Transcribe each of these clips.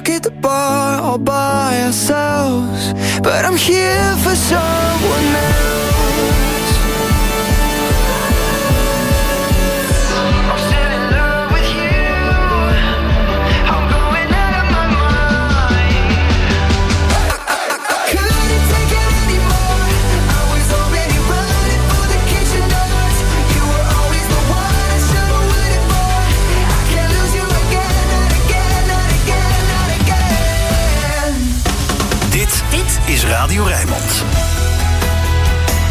stuck at the bar all by ourselves, but I'm here for someone else. I'm still in love with you. I'm going out of my mind. I couldn't take it anymore. I was already running for the kitchen doors. You were always the one I should have waited for. I can't lose you again, not again, not again, not again. Dit is Radio Rijnmond.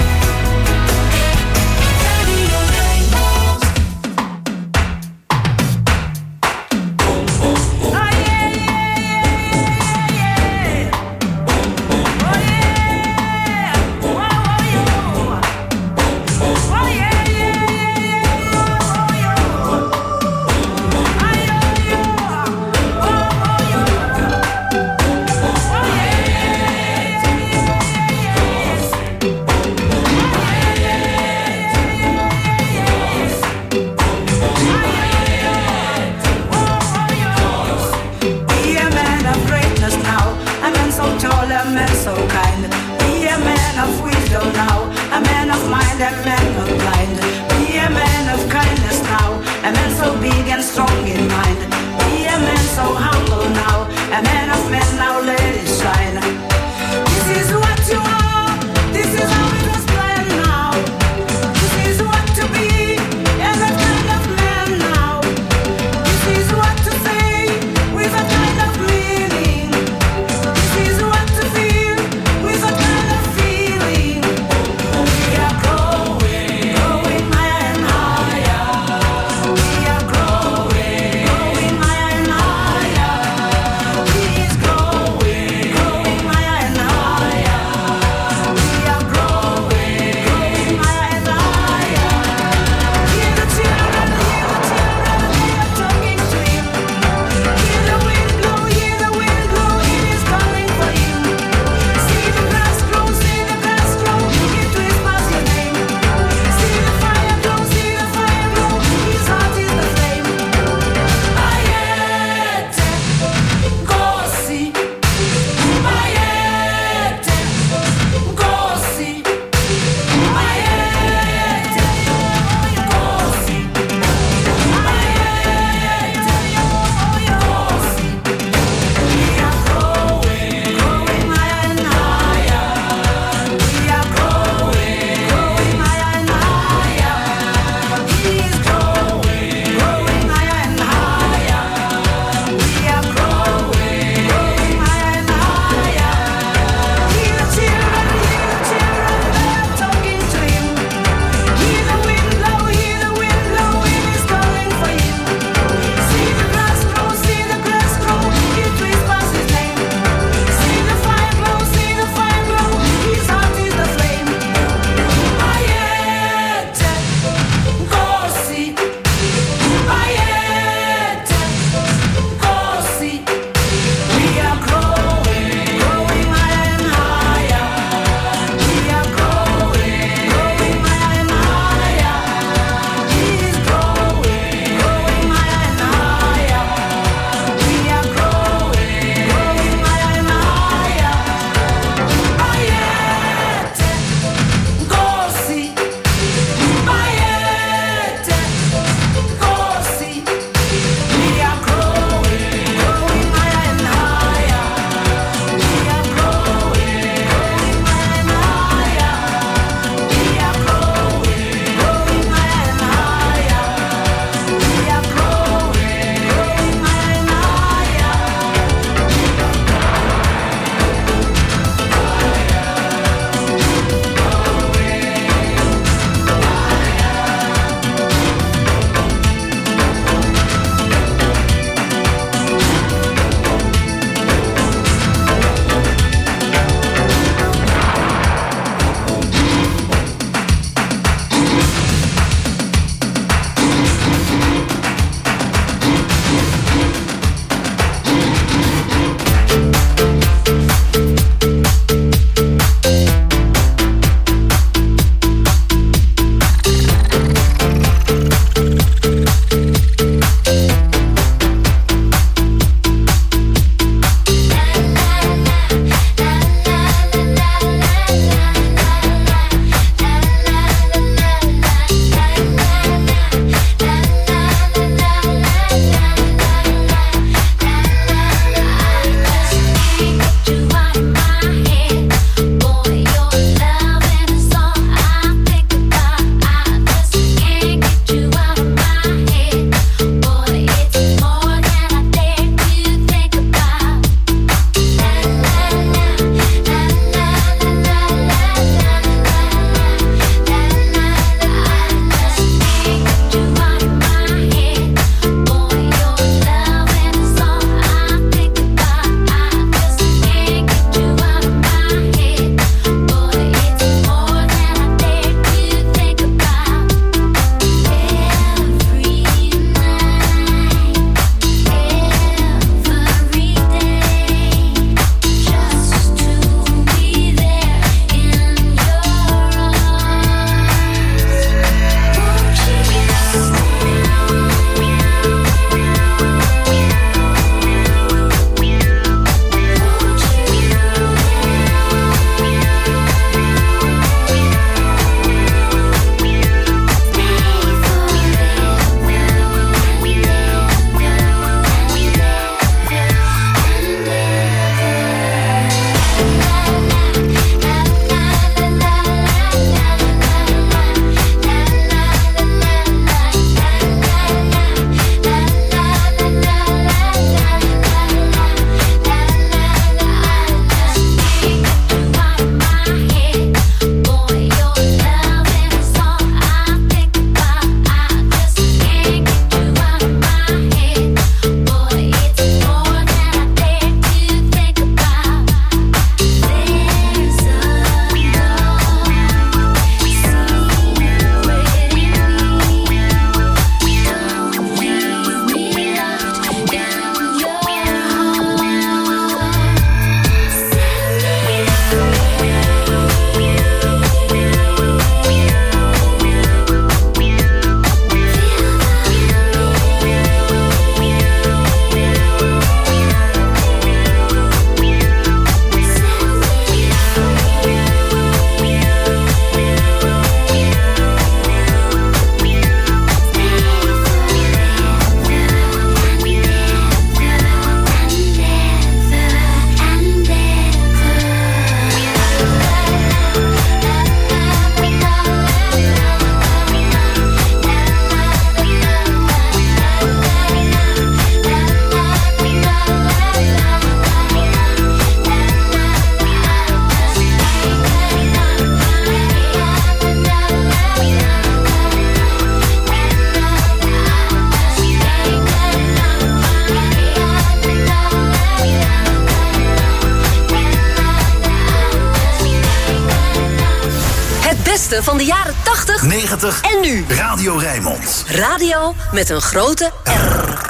beste van de jaren 80, 90 en nu. Radio Rijnmond. Radio met een grote R.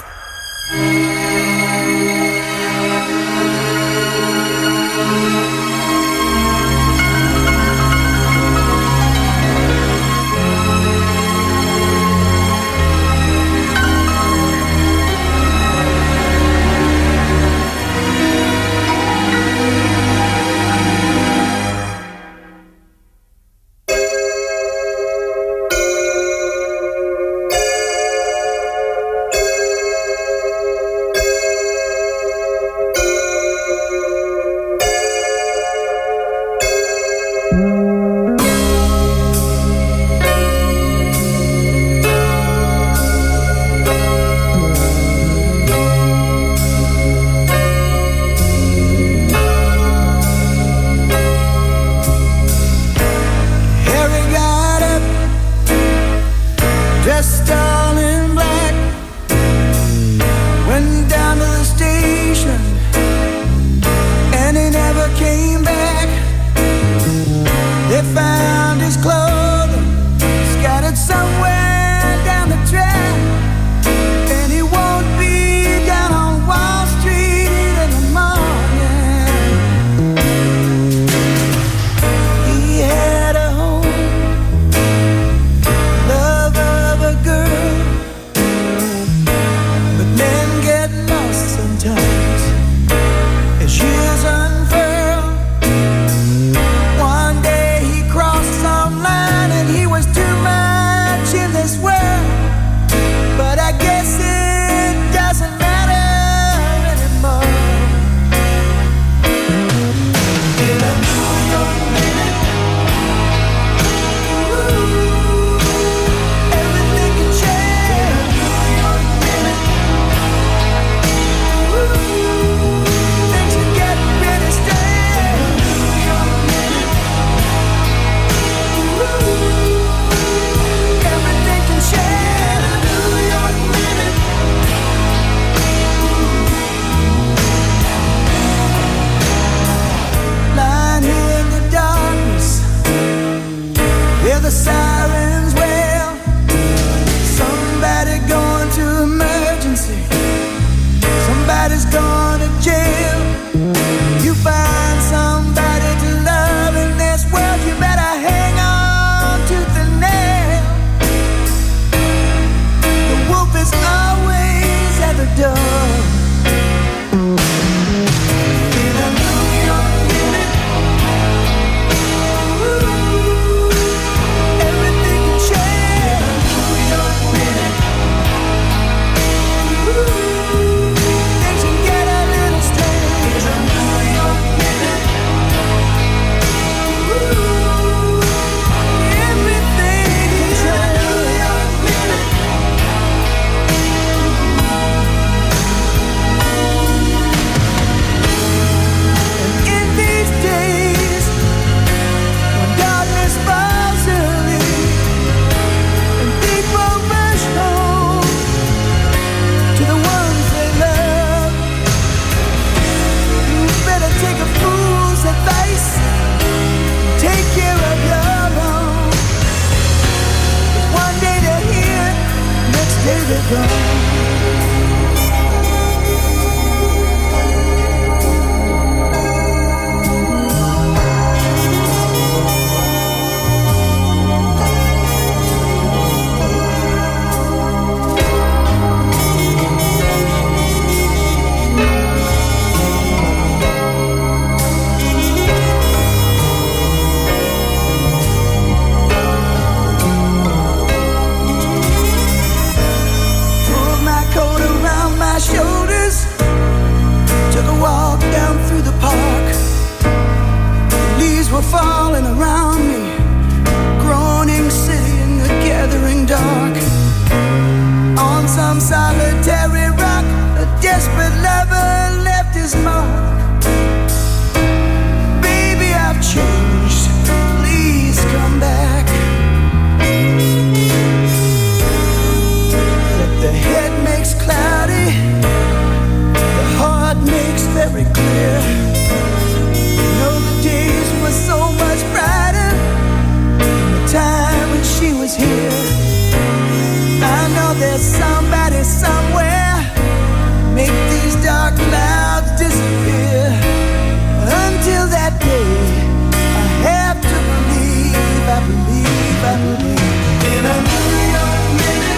somebody somewhere. Make these dark clouds disappear. Until that day, I have to believe, I believe, I believe in a New York minute.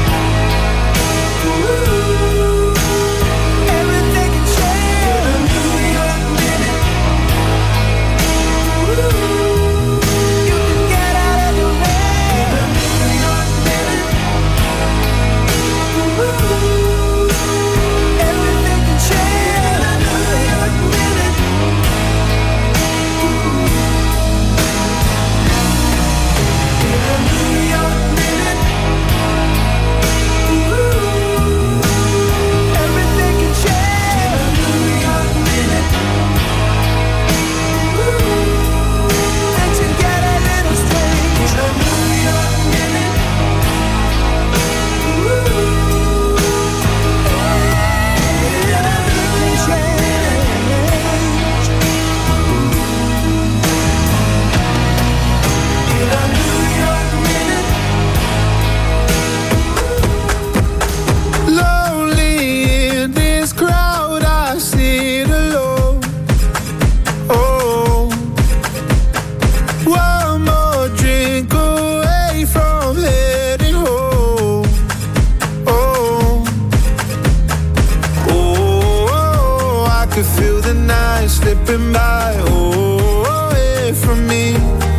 Ooh, everything can change in a New York minute. Ooh, you can get out of your bed in a New York minute. Ooh, everything can change in a New York minute. In a New York minute. Ooh, everything can change in a New York minute. Ooh, things can get a little strange in a New York minute. Ooh, everything can change in a New York minute. Lonely in this crowd, I sit alone. Oh, one more drink away from heading home. Oh, oh, I could feel the night slipping by. Oh, away from me.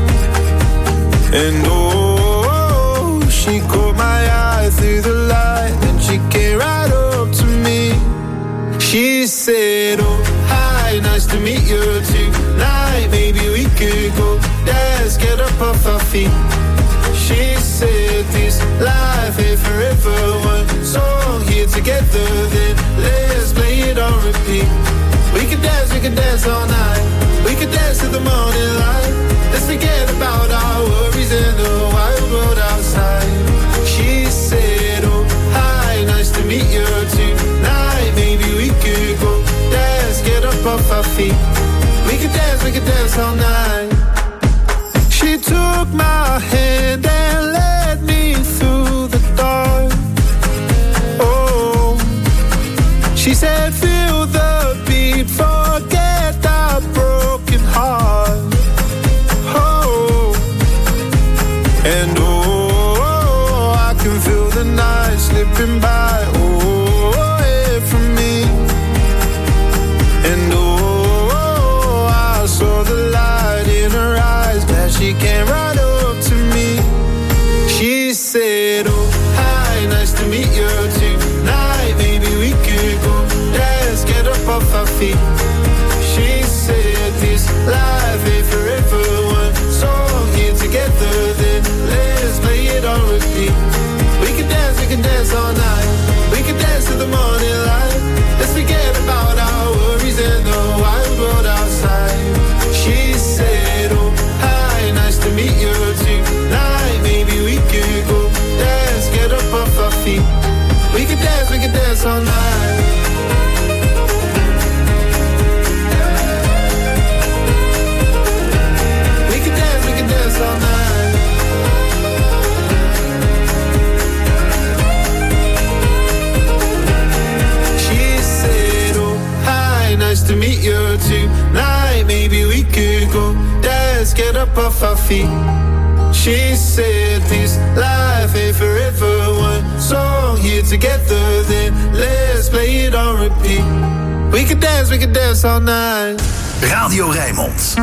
And oh, she caught my eye through the light, and she came right up to me. She said, oh, hi, nice to meet you tonight. Maybe we could go dance, get up off our feet. She said, this life ain't forever. One song here together, then let's play it on repeat. We can dance all night. We can dance to the morning light. Let's forget about our worries in the wild world outside. She said, oh, hi, nice to meet you tonight. Maybe we could go dance, get up off our feet. We could dance all night. She took my hand and led me through the dark. Oh, she said, feel the beat, forget our broken heart. Oh, and oh, I can feel the night slipping by. Oh, away from me. And oh, I saw the light in her eyes. Glad she came right up to me. She said, oh, hi, nice to meet you tonight. Maybe we could go dance, get up off our feet. She said, this life ain't forever. One song here together, then let's play it on repeat. We can dance all night. We can dance to the morning light. Let's forget about our worries and the wild world outside. She said, oh, hi, nice to meet you tonight. Maybe we could go dance, get up off our feet. We can dance all night. We can dance all night. She said, oh, hi, nice to meet you tonight. Maybe we could go dance, get up off our feet. She said, this life ain't forever. One song here together, then let's play it on repeat. We can dance all night. Radio Rijnmond.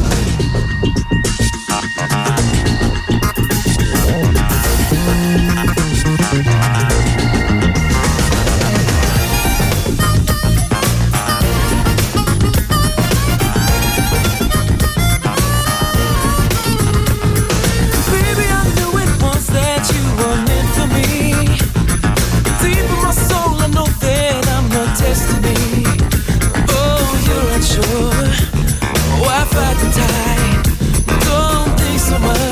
Destiny. Oh, you're unsure. Why fight the tide? Don't think so much.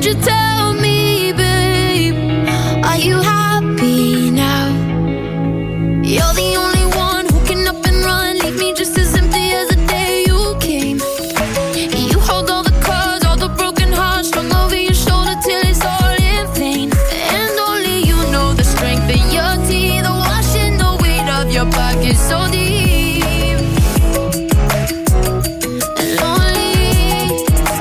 you tell me, babe, are you happy now? You're the only one who can up and run, leave me just as empty as the day you came. You hold all the cards, all the broken hearts, strung over your shoulder till it's all in vain. And only you know the strength of your teeth, the washing the weight of your pockets so deep and lonely.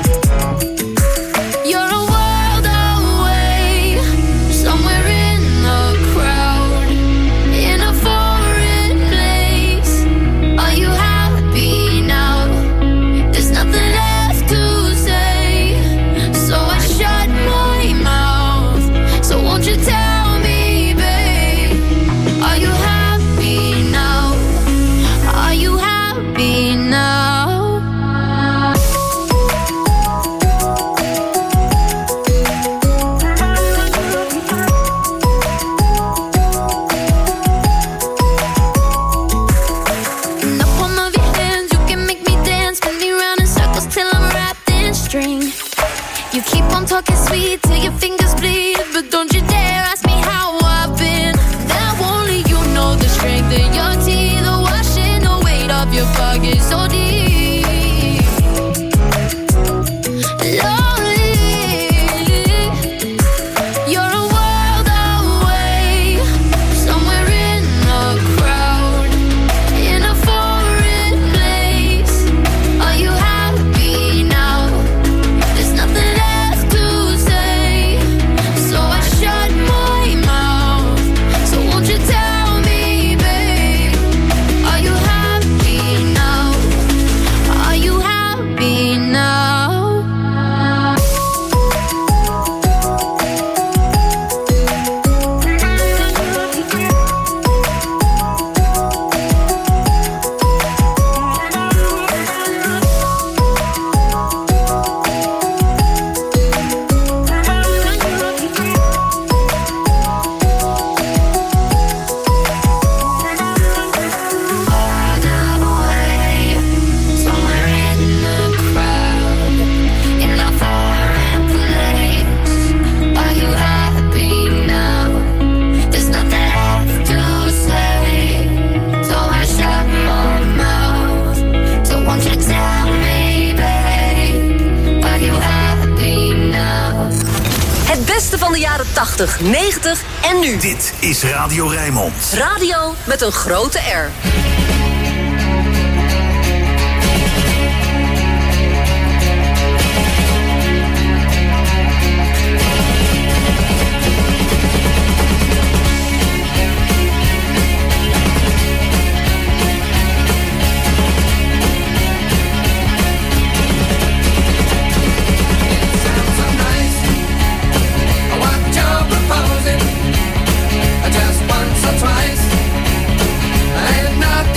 You're a world away, somewhere in the crowd, in a foreign place. Are you happy now? There's nothing left to say, so I shut my mouth. So won't you tell me, babe, are you happy now? Are you happy now? In the palm of your hands, you can make me dance, spin me round in circles till I'm wrapped in string. You keep on talking sweet till your fingers bleed, but don't you dare ask me how I've been. Now only you know the strength of your teeth, the washing the weight of your pockets so deep and lonely. You're a world away, somewhere in the crowd, in a foreign place. Are you happy now? There's nothing left to say, so I shut my mouth. So won't you tell me, babe, are you happy now? Are you happy now? Somewhere in the crowd, in a foreign place. Are you happy now? There's nothing left to say, so I shut my mouth. So won't you tell me, babe, are you happy now? Het beste van de jaren 80, 90 en nu. Dit is Radio Rijnmond. Radio met een grote R. Sounds so nice. What you're proposing, just once or twice, and not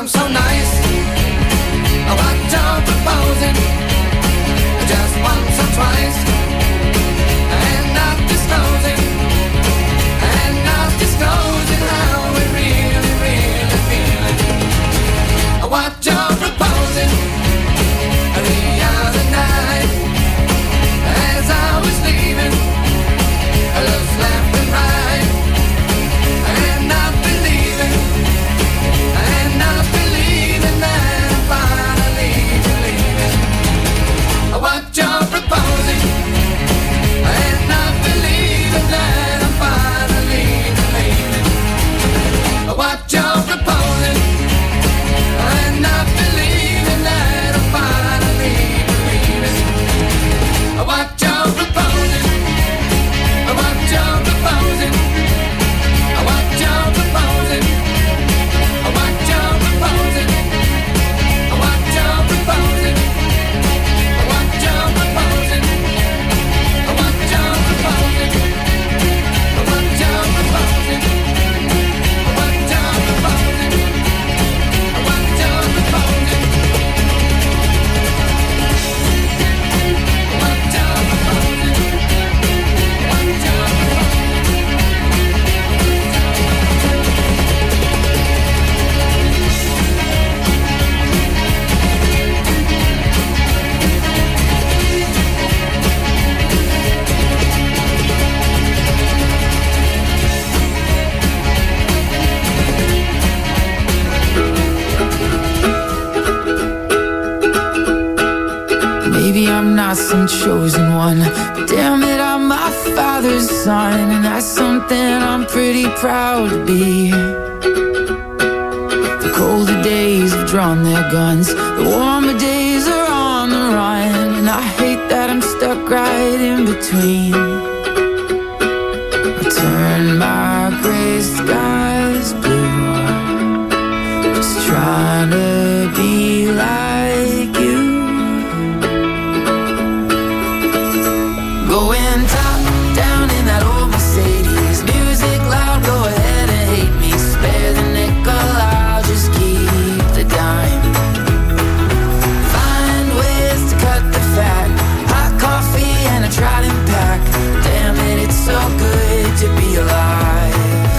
I'm so nice. What you're proposing, just once or twice, and not disclosing how we really, really feeling. What you're proposing the other night, as I was leaving, I looked left and right, and not believing that I'm finally believing what you're proposing, and not believing that I'm finally believing what you're proposing, and not believing that I'm finally believing what you're proposing, what you're proposing, what you're proposing, what you're proposing, what you're proposing, what you're proposing, what you're proposing, what you're proposing, what you're proposing, what you're proposing, what you're proposing, what you're Maybe I'm not some chosen one, but damn it, I'm my father's son, and that's something I'm pretty proud to be. The colder days have drawn their guns, the warmer days are on the run, and I hate that I'm stuck right in between. I turn my gray skies blue, just trying to be like you. Going top down in that old Mercedes, music loud, go ahead and hate me. Spare the nickel, I'll just keep the dime. Find ways to cut the fat, hot coffee and a Trident pack. Damn it, it's so good to be alive.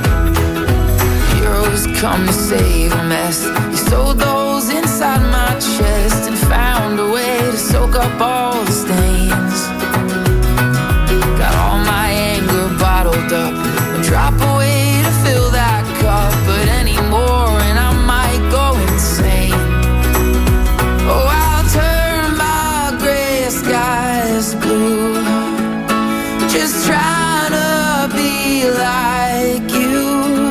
Heroes come to save a mess. You sewed those inside my chest and found a way to soak up all the stains. Got all my anger bottled up, a drop away to fill that cup, but anymore and I might go insane. Oh, I'll turn my gray skies blue, just trying to be like you.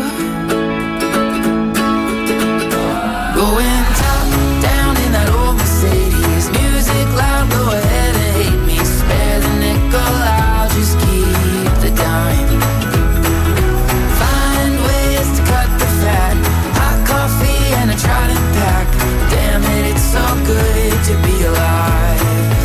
Going top down in that old Mercedes, music loud, go ahead and hate me. Spare the nickel, I'll just keep the dime. Find ways to cut the fat, hot coffee and a Trident pack. Damn it, it's so good to be alive.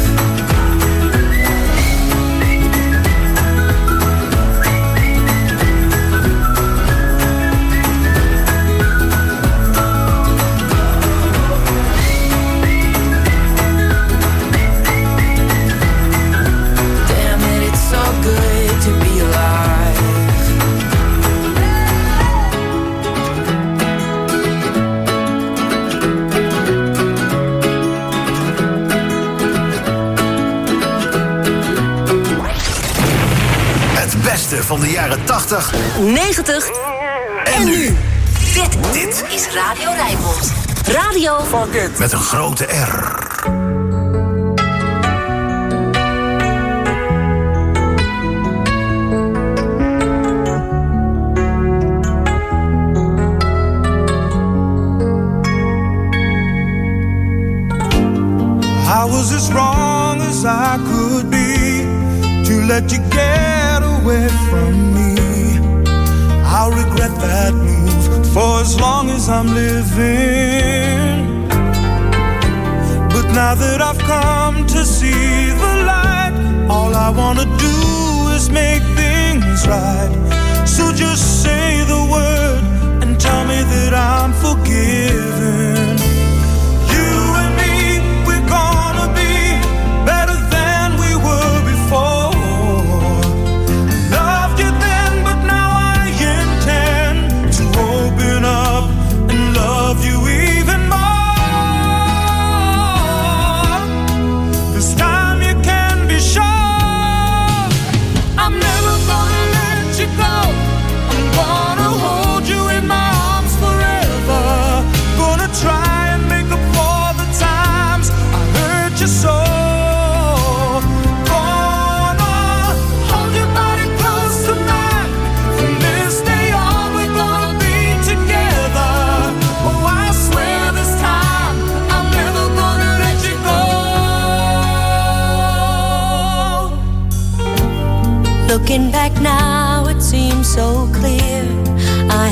Damn it, it's so good to be alive. Het beste van de jaren 80 90 en nu. Dit is Radio Rijnmond. Radio met een grote R. I was as wrong as I could be to let you get away from me. I'll regret that move for as long as I'm living. But now that I've come to see the light, all I wanna do is make things right. So just say the word and tell me that I'm forgiven.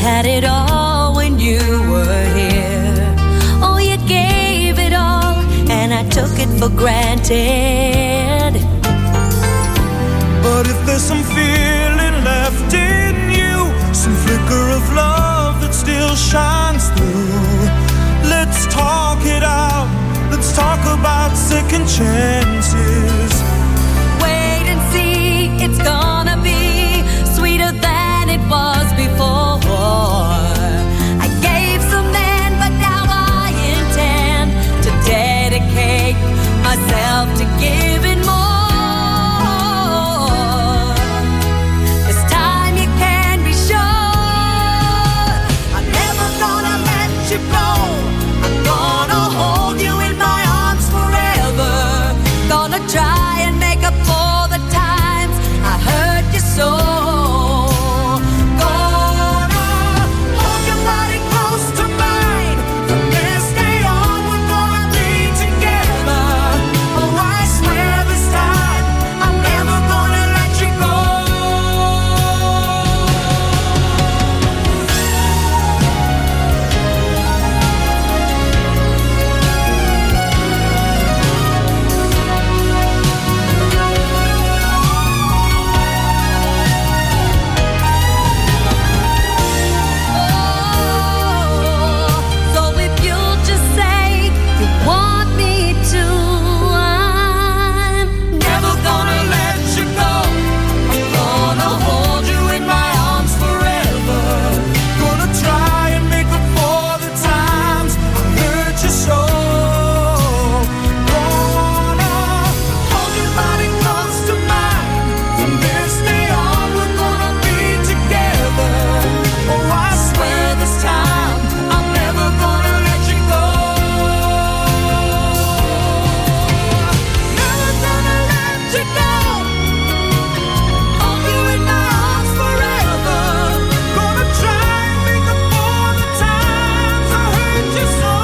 had it all when you were here. Oh, you gave it all, and I took it for granted. But if there's some feeling left in you, some flicker of love that still shines through, let's talk it out. Let's talk about second chances. Wait and see, it's gonna be sweeter than it was before. I gave some then, but now I intend to dedicate myself to giving more. This time you can be sure I'm never gonna let you go. I'm gonna hold you in my arms forever. Gonna try and make up for the times I hurt you so. Gonna hold your body close to mine. From this day on, we're gonna be together. Oh, I swear this time I'm never gonna let you go. So if you'll just say you want me to, I'm never gonna let you go. I'm gonna hold you in my arms forever. Gonna try and make up for the times I hurt you so. Gonna hold your body close to mine. From this day on, we're gonna be together. Oh, I swear this time I'm never gonna let you go. Never gonna let you go. Hold you in my arms forever. Gonna try and make up for the times I hurt you so.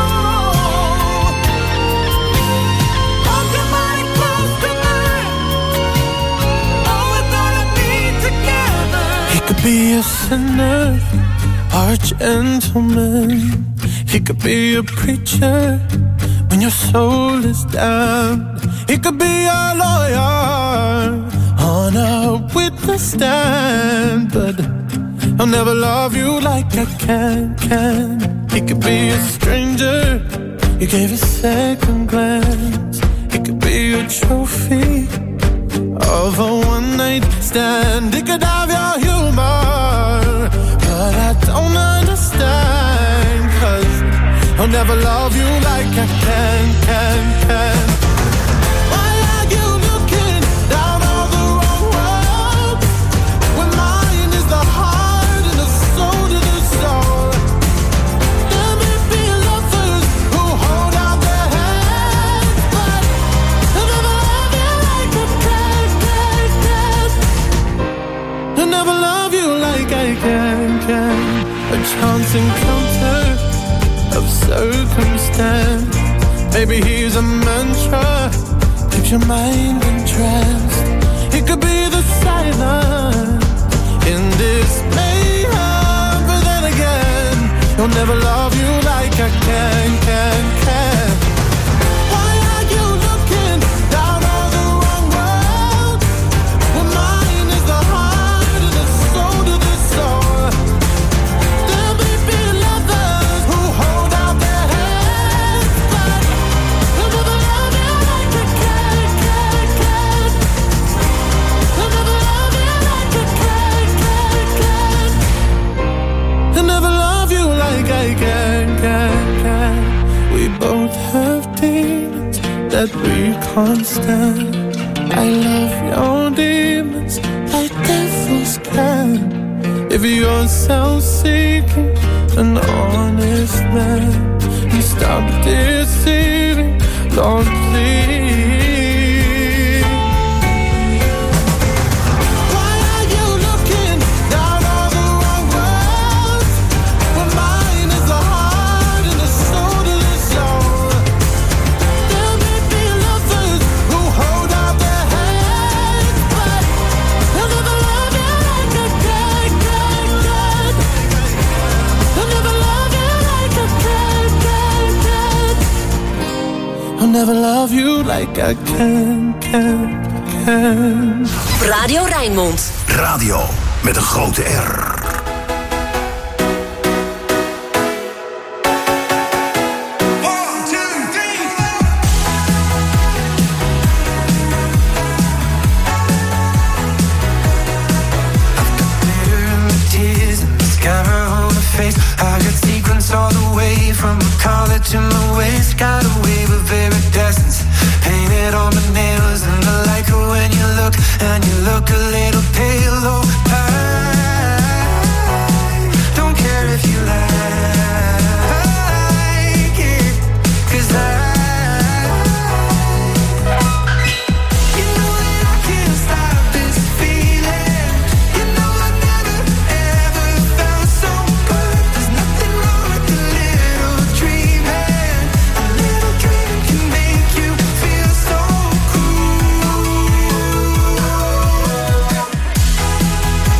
Hold your body close to mine. Oh, we're gonna be together. He could be a sinner or a gentleman. He could be a preacher when your soul is down. He could be a lawyer on a witness stand, but I'll never love you like I can. He could be a stranger you gave a second glance. He could be a trophy of a one-night stand. He could have your humor, but I don't understand, 'cause I'll never love you like I can. Why are you looking down all the wrong road, when mine is the heart and the soul to the soul? There may be lovers who hold out their hands, but I'll never love you like I can. I'll never love you like I can. A chance encounter of circumstance. Maybe he's a mantra, keeps your mind entranced. He could be the silence in this mayhem, but then again, he'll never love you like I can. Why are you looking down all the wrong road, when mine is the heart and the soul to the soul? There may be lovers who hold out their hands, but I'll never love you like I can. I'll never love you like I can. I'll never love you like I can. We both have demons that we can't stand. I love your demons like devils can. If you're self-seeking, an honest man, you stop deceiving, Lord, please. Why are you looking down all the wrong roads, when mine is the heart and the soul to the soul? There may be lovers who hold out their hands, but they'll never love you like I can. I'll never love you like I can. Radio Rijnmond. Radio met een grote R. I got sequins all the way from my collar to my waist. Got a wave of iridescence painted on my nails, and I like it when you look, and you look a little pale. Oh, I don't care if you like it, 'cause you know that I can't stop this feeling. You know I never ever felt so good. There's nothing wrong with a little dreaming. A little dream can make you feel so cool.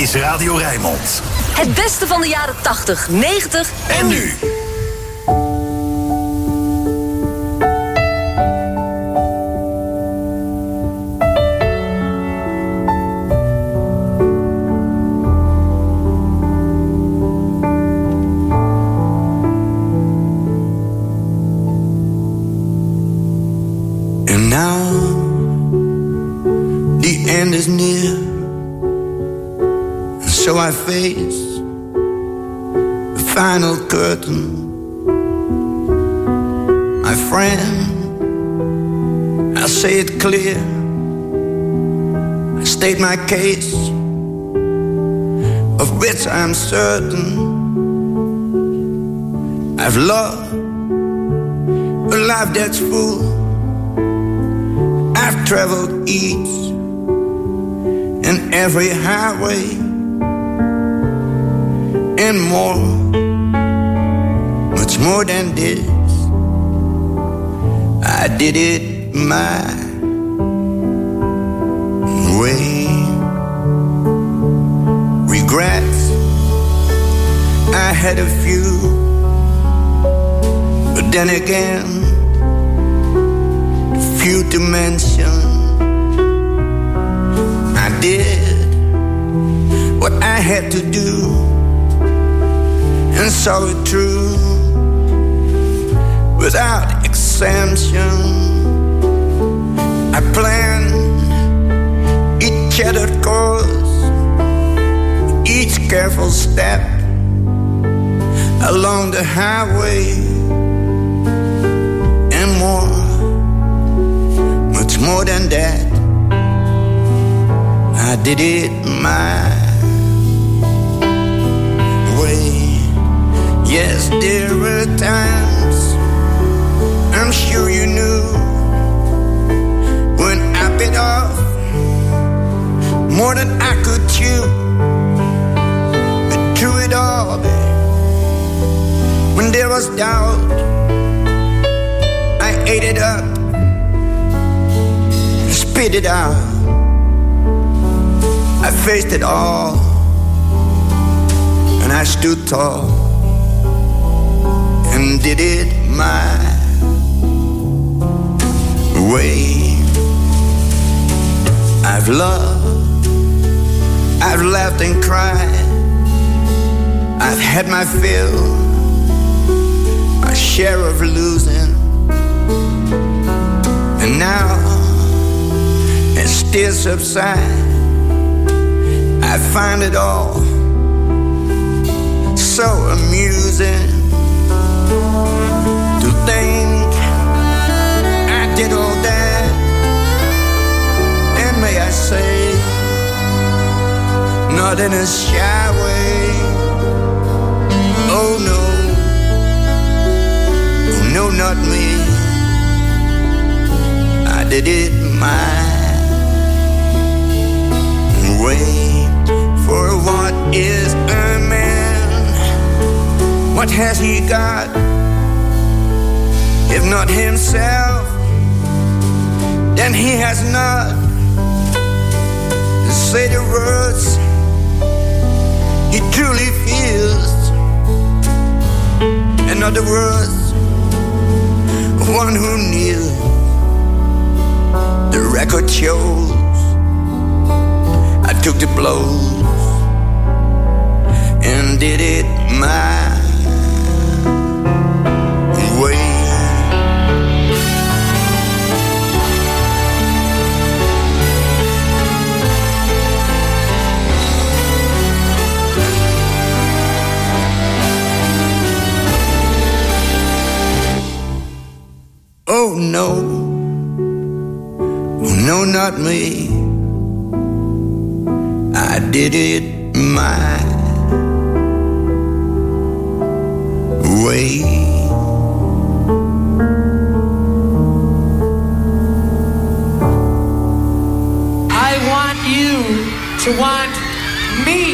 is Radio Rijnmond. Het beste van de jaren 80, 90 En nu. And now the end is near, and so I face the final curtain. My friend, I say it clear, I state my case, of which I'm certain. I've loved a life that's full. I've traveled each and every highway and more, much more than this. I did it my way. Regrets, I had a few, but then again, few to mention. I did what I had to do and saw it through without exemption. I planned each charted course, each careful step along the highway and more. Much more than that, I did it my way. Yes, there were times, I'm sure you knew, when I bit off more than I could chew. But through it all, when there was doubt, I ate it up, spit it out. I faced it all, and I stood tall and did it my way. I've loved, I've laughed and cried, I've had my fill, my share of losing, and now it still subsides. I find it all so amusing to think I did all that, and may I say, not in a shy way. Oh no, oh no, not me. I did it my way. For what is a man? What has he got? If not himself, then he has not to say the words he truly feels. In other words, one who kneels. The record shows I took the blows and did it my way. Oh no, oh no, not me. I did it my way. I want you to want me.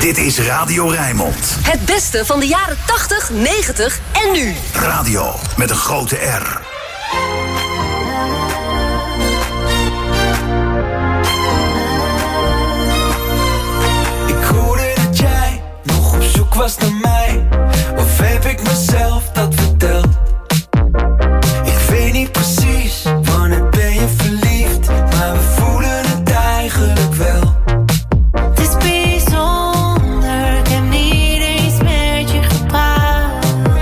Dit is Radio Rijnmond. Het beste van de jaren 80, 90 en nu. Radio met een grote R. Ik hoorde dat jij nog op zoek was naar mij. Of heb ik mezelf dat verteld? Ik weet niet precies, wanneer ben je verliefd? Maar we voelen het eigenlijk wel. Het is bijzonder, ik heb niet eens met je gepraat.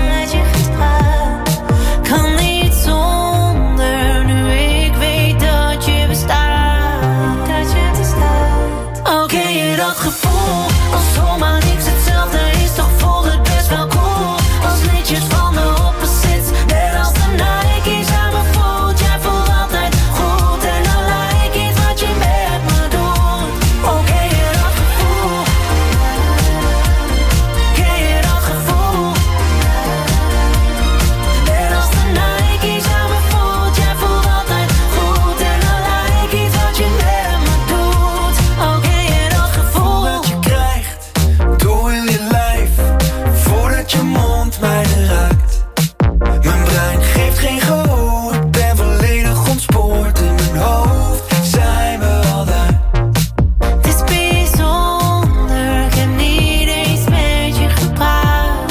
Kan niet zonder, nu ik weet dat je bestaat. Oh, ken je dat gevoel? Als zomaar niks hetzelfde is, toch voelt het best wel cool. Als liedjes van de opposites, net als de Nike's aan mijn voet. Jij voelt altijd goed en dan lijkt iets wat je met me doet. Oh, ken je dat gevoel? Ken je dat gevoel? Net als de Nike's aan mijn voet. Jij voelt altijd goed en dan lijkt iets wat je met me doet. Oh, ken je dat gevoel? Dat je krijgt door heel je lijf, voordat je mond mij raakt. Mijn brein geeft geen gehoor, ik ben volledig ontspoord. In mijn hoofd zijn we al daar. Het is bijzonder, ik heb niet eens met je gepraat.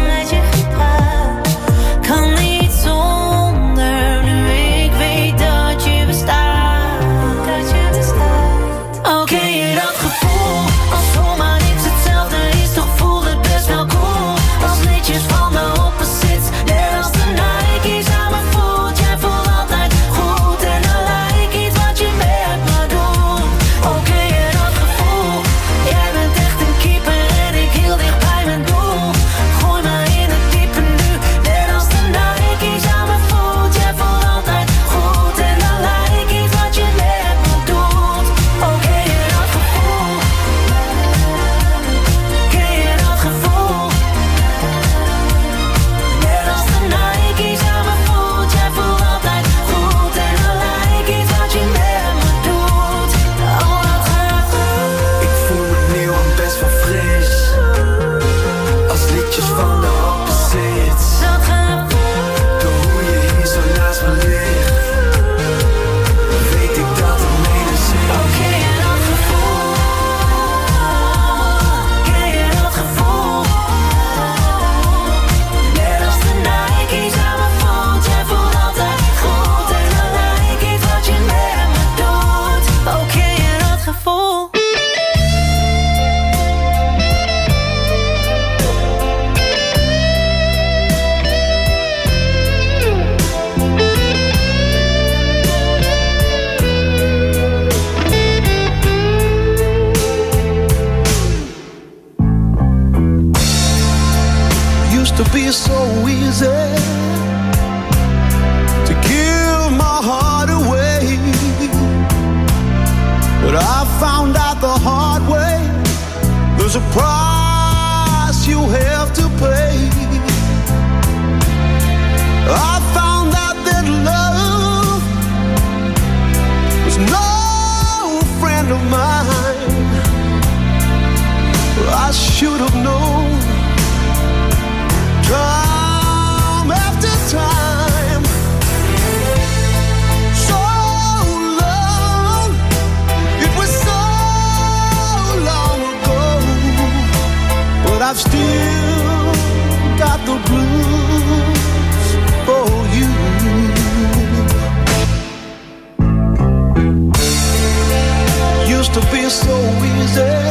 Kan niet zonder, nu ik weet dat je bestaat. Oh, ken je dat gevoel? Als zomaar niks hetzelfde is, toch voelt het best wel cool. Als liedjes van de opposites, net als de Nike's aan mijn voet. Jij voelt altijd goed en dan lijkt iets wat je met me doet. Oh, ken je dat gevoel? Jij bent echt een keeper en ik heel dicht bij mijn doel. Gooi me in het diepe nu, net als de Nike's aan mijn voet. Jij voelt altijd goed en dan lijkt iets wat je met me doet. Oh, ken je dat gevoel? Ken je dat gevoel? Net als de Nike's aan mijn voet. Jij voelt altijd goed en dan lijkt iets wat je met me doet. Oh, dat gaat goed. Ik voel me nieuw en best wel fris, als liedjes van de opposites. Dat gaat goed. Door hoe je hier zo naast me ligt, weet ik dat het mede zit. Oh, ken je dat gevoel? Ken je dat gevoel? Net als de Nike's aan mijn voet. Jij voelt altijd goed en dan lijkt iets wat je met me doet. Oh, ken je dat gevoel? Used to be so easy to give my heart away, but I found out the hard way. There's a price you have to pay. I found out that love was no friend of mine. I should have known. Time after time, so long, it was so long ago, but I've still got the blues for you. Used to be so easy.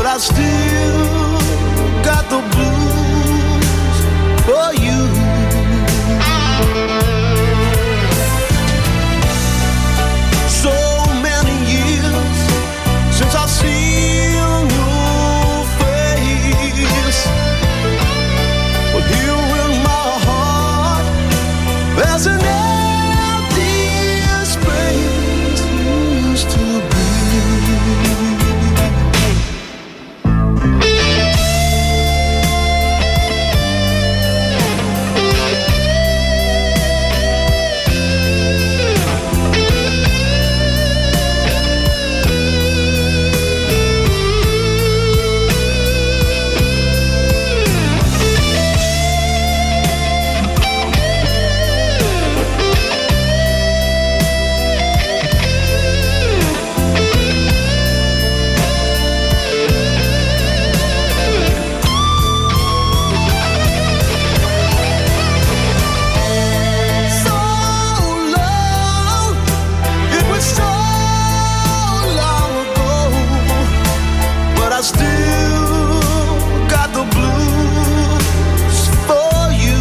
Still got the blues for you. I still got the blues for you.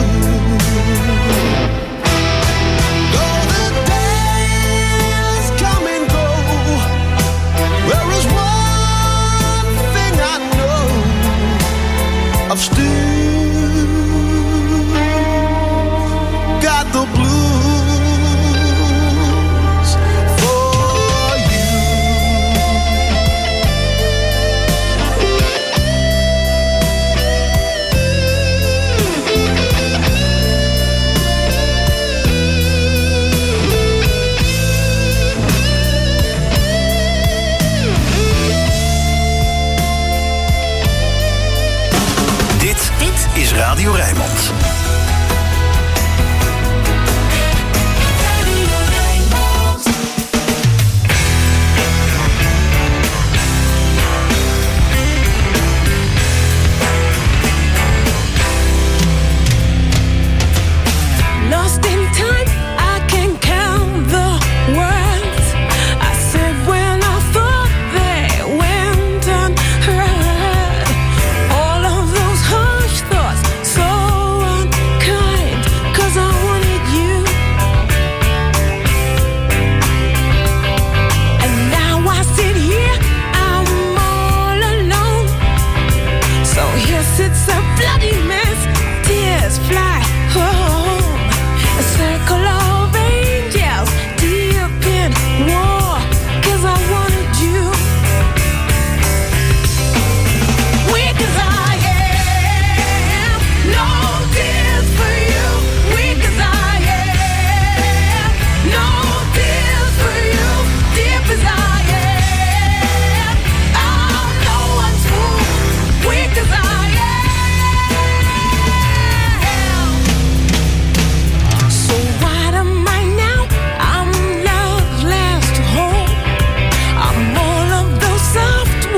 Though the days come and go, there is one thing I know, I've still got the blues for you. Dit is Radio Rijnmond.